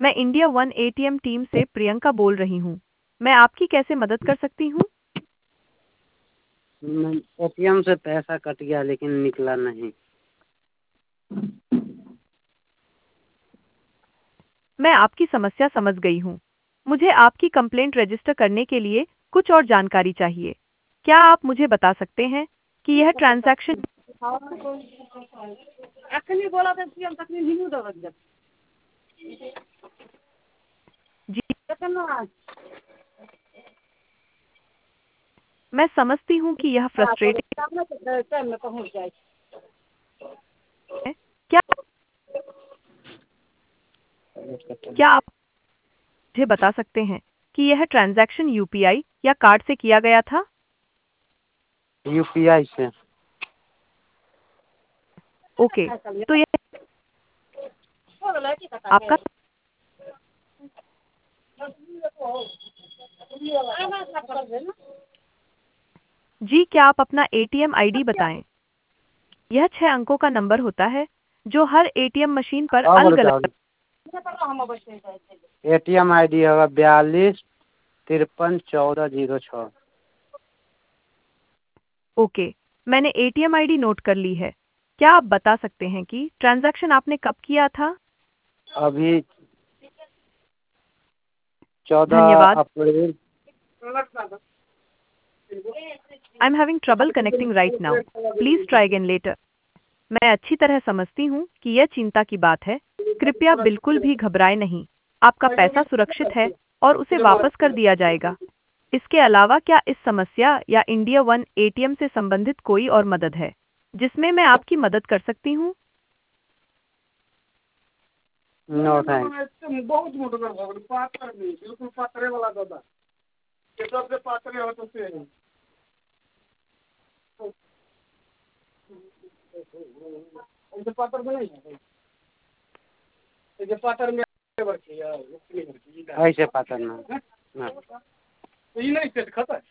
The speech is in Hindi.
मैं इंडिया वन एटीएम टीम से प्रियंका बोल रही हूँ। मैं आपकी कैसे मदद कर सकती हूँ? एटीएम से पैसा कट गया लेकिन निकला नहीं। मैं आपकी समस्या समझ गई हूँ। मुझे आपकी कंप्लेंट रजिस्टर करने के लिए कुछ और जानकारी चाहिए। क्या आप मुझे बता सकते हैं कि यह ट्रांजैक्शन जी, मैं समझती हूँ कि यह फ्रस्ट्रेटिंग है। क्या क्या आप मुझे बता सकते हैं कि यह ट्रांजैक्शन यूपीआई या कार्ड से किया गया था? यूपीआई से। ओके, तो यह आपका जी, क्या आप अपना एटीएम आईडी बताएं? यह 6 अंकों का नंबर होता है जो हर एटीएम मशीन पर और अलग-अलग। बताओ। एटीएम आईडी होगा 42 53 14 06। ओके, मैंने एटीएम आईडी नोट कर ली है। क्या आप बता सकते हैं कि ट्रांजैक्शन आपने कब किया था? अभी 14 धन्यवाद। अप्रैल। I am having trouble connecting right now. Please try again later. मैं अच्छी तरह समझती हूँ कि यह चिंता की बात है। कृपया बिल्कुल भी घबराएं नहीं। आपका पैसा सुरक्षित है और उसे वापस कर दिया जाएगा। इसके अलावा क्या इस समस्या या इंडिया वन एटीएम से संबंधित कोई और मदद है जिसमें मैं आपकी मदद कर सकती हूँ? No thanks. ऐसे पातर ना।